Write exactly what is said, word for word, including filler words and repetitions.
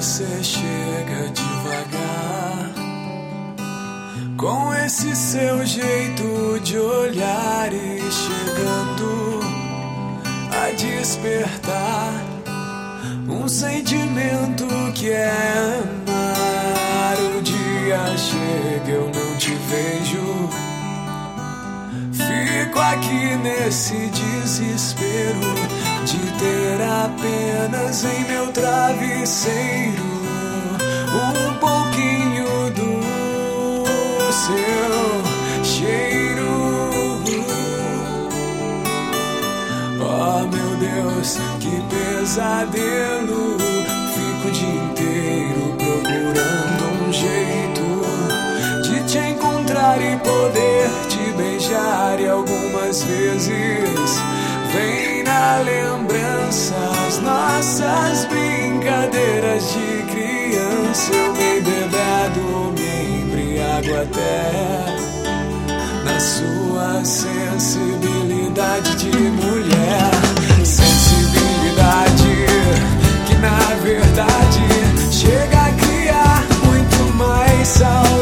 você chega devagar, com esse seu jeito de olhar e chegando a despertar um sentimento que é amar. O dia chega, eu não te vejo, fico aqui nesse desespero de ter apenas em meu travesseiro um pouquinho do seu cheiro. Oh meu Deus, que pesadelo, fico o dia inteiro procurando um jeito de te encontrar e poder te beijar, e algumas vezes vem na lembrança as nossas brincadeiras de criança. Eu me bebedo, me embriago até na sua sensibilidade de mulher. Sensibilidade que na verdade chega a criar muito mais saudade.